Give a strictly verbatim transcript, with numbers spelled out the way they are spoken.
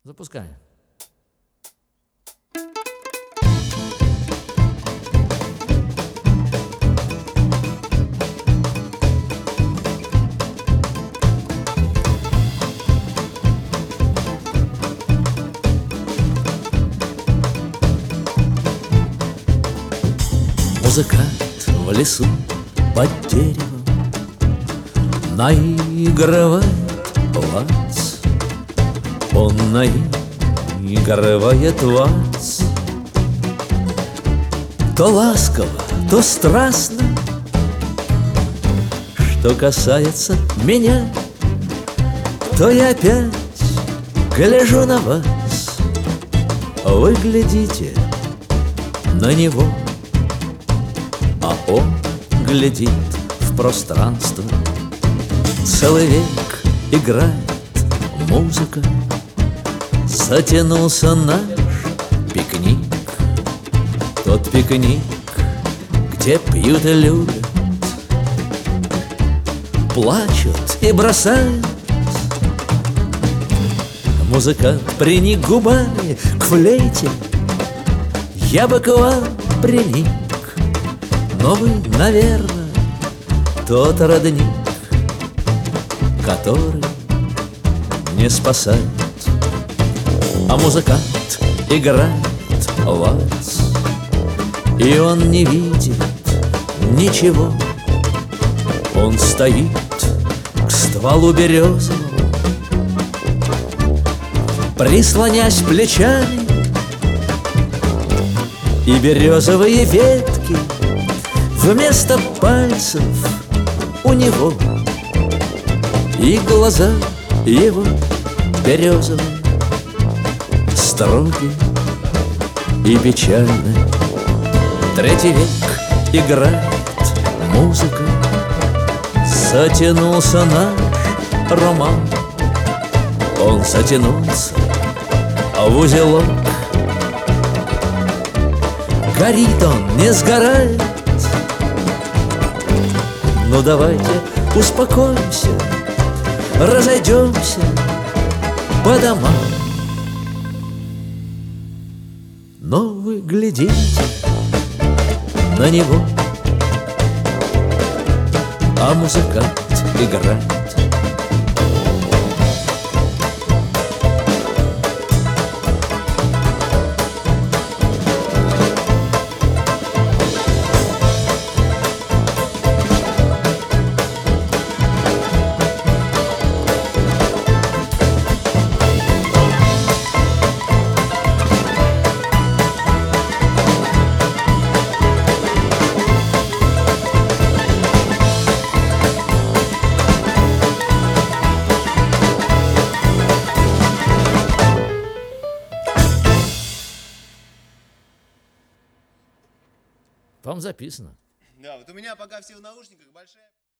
Запускаем. Музыкант в лесу под деревом наигрывает вальс. Он наигрывает вальс. То ласково, то страстно. Что касается меня, то я опять гляжу на вас. Вы глядите на него, а он глядит в пространство. Целый век играет музыка. Затянулся наш пикник. Тот пикник, где пьют и любят, плачут и бросают. Музыкант приник губами к флейте. Я бы к вам приник. Но вы, наверное, тот родник, который не спасает. А музыкант играет вальс, и он не видит ничего. Он стоит к стволу березовому, прислонясь плечами, и березовые ветки вместо пальцев у него, и глаза его березовые, строгие и печальные. Третий век играет музыка. Затянулся наш роман. Он затянулся в узелок. Горит он, не сгорает. Ну давайте успокоимся, разойдемся по домам. Но вы глядите на него, а музыкант играет. Вам записано. Да, вот у меня пока все в наушниках большая...